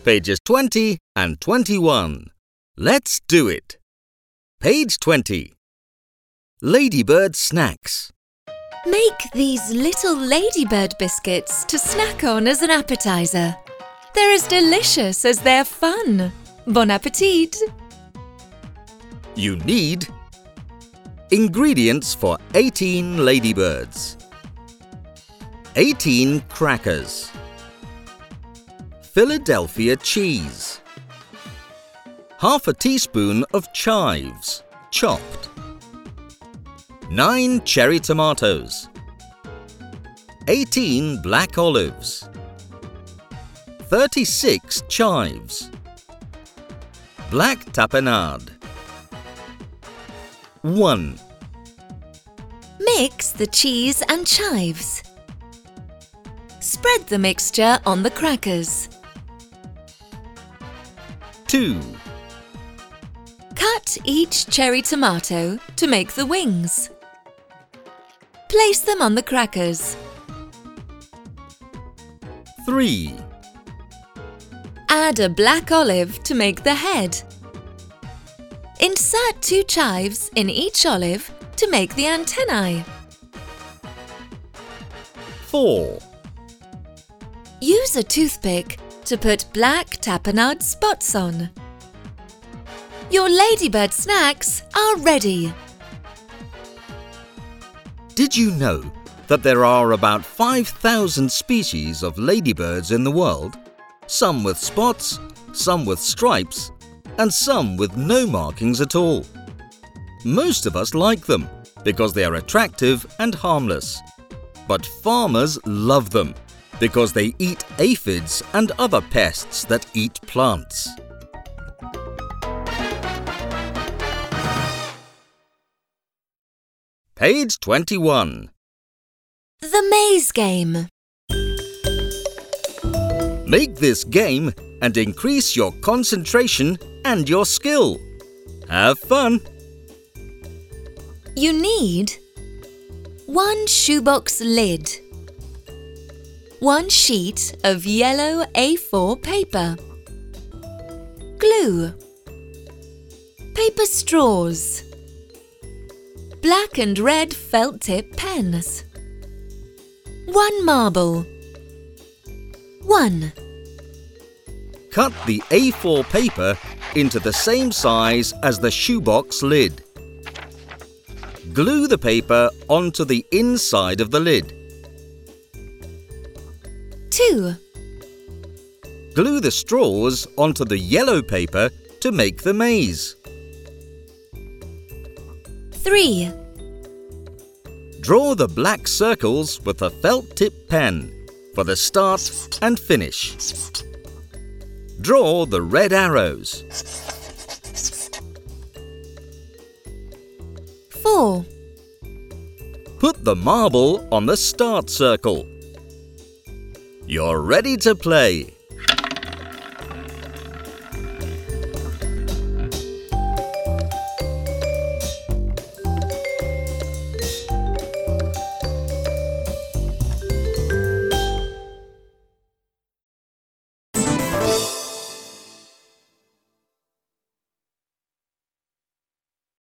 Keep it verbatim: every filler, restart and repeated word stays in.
pages twenty and twenty-one. Let's do it. Page twenty. Ladybird snacks. Make these little ladybird biscuits to snack on as an appetizer. They're as delicious as they're fun. Bon appetit! You need ingredients for eighteen ladybirds. eighteen crackers. Philadelphia cheese. Half a teaspoon of chives, chopped. Nine cherry tomatoes. eighteen black olives. thirty-six chives. Black tapenade. one. Mix the cheese and chives. Spread the mixture on the crackers. two. Cut each cherry tomato to make the wings. Place them on the crackers. three. Add a black olive to make the head. Insert two chives in each olive to make the antennae. four. Use a toothpick to put black tapenade spots on. Your ladybird snacks are ready. Did you know that there are about five thousand species of ladybirds in the world? Some with spots, some with stripes, and some with no markings at all. Most of us like them because they are attractive and harmless. But farmers love them because they eat aphids and other pests that eat plants. Page twenty-one. The maze game. Make this game and increase your concentration and your skill. Have fun! You need one shoebox lid, one sheet of yellow A four paper, glue, paper straws, black and red felt tip pens, one marble, one. Cut the A four paper into the same size as the shoebox lid. Glue the paper onto the inside of the lid. two. Glue the straws onto the yellow paper to make the maze. three. Draw the black circles with a felt tip pen for the start and finish. Draw the red arrows. four. Put the marble on the start circle. You're ready to play.